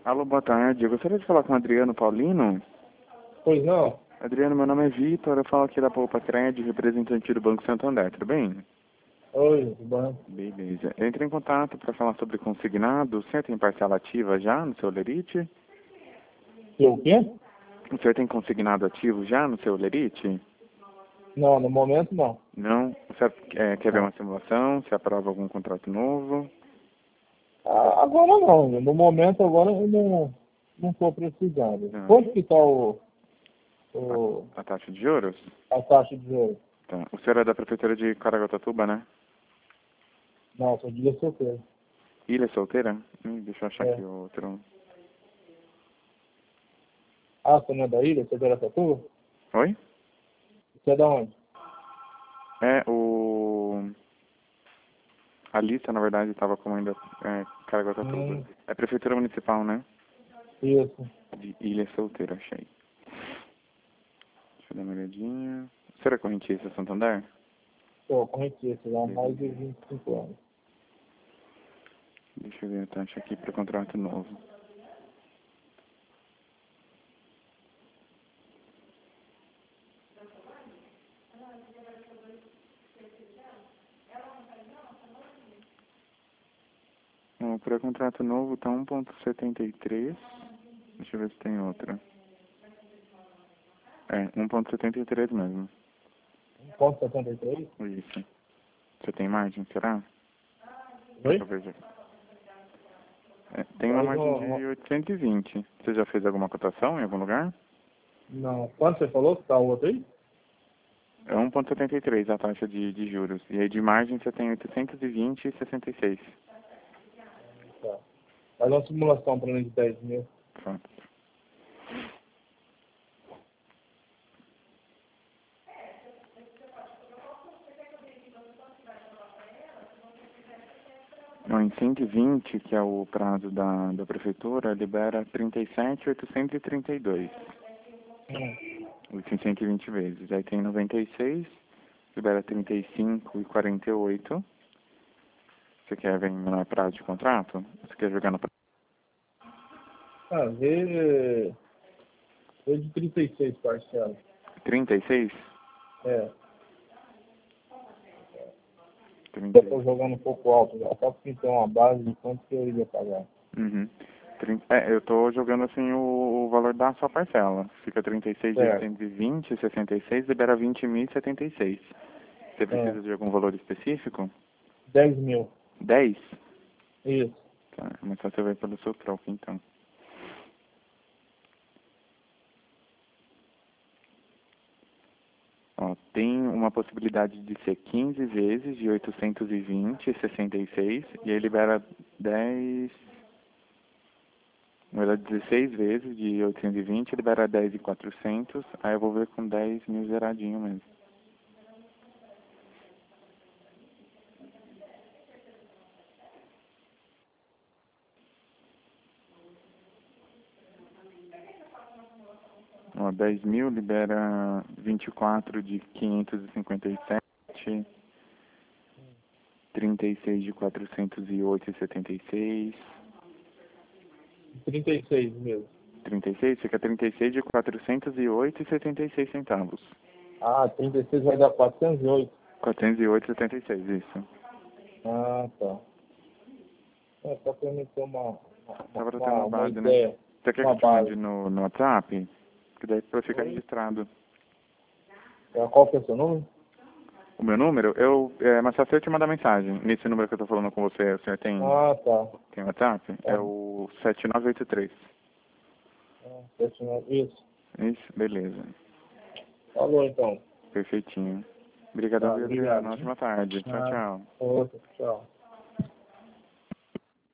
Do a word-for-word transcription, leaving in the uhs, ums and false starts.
Alô, boa tarde. Eu gostaria de falar com o Adriano Paulino. Pois não? Adriano, meu nome é Vitor, eu falo aqui da Poupa Cred, representante do Banco Santander, tudo bem? Oi, tudo bem? Beleza. Eu entrei em contato para falar sobre consignado. O senhor tem parcela ativa já no seu Lerite? E o quê? O senhor tem consignado ativo já no seu Lerite? Não, no momento não. Não? O senhor é, quer ver Não. uma simulação? Se aprova algum contrato novo? Ah, agora não. No momento agora eu não não estou precisando. Não. Quanto que está o, o, A, a taxa de juros? a taxa de juros? Tá. O senhor é da prefeitura de Caraguatatuba, né? Não, sou dia solteiro. Ilha Solteira? Hum, deixa eu achar É. aqui o outro. Ah, você não é da ilha? Você é de Aracatuba? Oi? Você é da onde? É, o... A lista, na verdade, estava como ainda é, Caraguatatuba. Hum, É prefeitura municipal, né? isso. De Ilha Solteira, achei. Deixa eu dar uma olhadinha. Será é correntista Santander? Pô, conheci já há mais de vinte e cinco anos. Deixa eu ver a taxa aqui para contrato novo. Bom, para contrato novo tá um ponto setenta e três. Deixa eu ver se tem outra. É, um ponto setenta e três mesmo. um ponto setenta e três? Isso. Você tem margem, será? Oi? Deixa eu ver. É, tem uma Faz margem um- de oitocentos e vinte. Você já fez alguma cotação em algum lugar? Não. Quanto você falou que está o outro aí? É um ponto setenta e três a taxa de, de juros. E aí de margem você tem oitocentos e vinte e sessenta e seis. Tá. Faz uma simulação para mim de dez mil. Pronto. Não, em cento e vinte, que é o prazo da, da prefeitura, libera trinta e sete mil oitocentos e trinta e dois. Hum. Isso em cento e vinte vezes. Aí tem noventa e seis, libera trinta e cinco e quarenta e oito. Você quer ver em menor prazo de contrato? Você quer jogar no prazo? Ah, vê, vê de trinta e seis parcelas. trinta e seis? É. trinta. Eu estou jogando um pouco alto já, só porque tem uma base de quanto que eu iria pagar. Uhum. trinta, é, eu tô jogando assim o, o valor da sua parcela. Fica trinta e seis de Certo. oitocentos e vinte, sessenta e seis, libera vinte mil e setenta e seis. Você É. precisa de algum valor específico? dez mil. dez? Isso. Tá, mas só você vai pelo seu troco então. Ó, tem uma possibilidade de ser quinze vezes de oitocentos e vinte, sessenta e seis, e aí libera dez, na verdade dezesseis vezes de oitocentos e vinte, libera dez e quatrocentos, aí eu vou ver com dez mil zeradinho mesmo. Ó, dez mil libera vinte e quatro de quinhentos e cinquenta e sete, trinta e seis de quatrocentos e oito e setenta e seis, trinta e seis mesmo. trinta e seis, fica trinta e seis de quatrocentos e oito e setenta e seis centavos. Ah, trinta e seis vai dar quatrocentos e oito. quatrocentos e oito e setenta e seis, isso. Ah, tá. É, só para mim ter uma, Só uma, pra ter uma, uma uma base, né? ideia, Você quer que uma eu te mande base. no, no WhatsApp? Que daí pra ficar Oi? registrado. É, qual que é o seu número? O meu número, eu, é, mas só se eu te mandar mensagem. Nesse número que eu tô falando com você, o senhor tem, Ah, tá. tem WhatsApp? É Tá. o sete nove oito três. Ah, sete nove. Isso. Isso, beleza. Falou então. Perfeitinho. Obrigadão, Tá, viu, obrigado. Adriano? Hein? Ótima tarde. Tchau, Ah, tchau. outro. Tchau.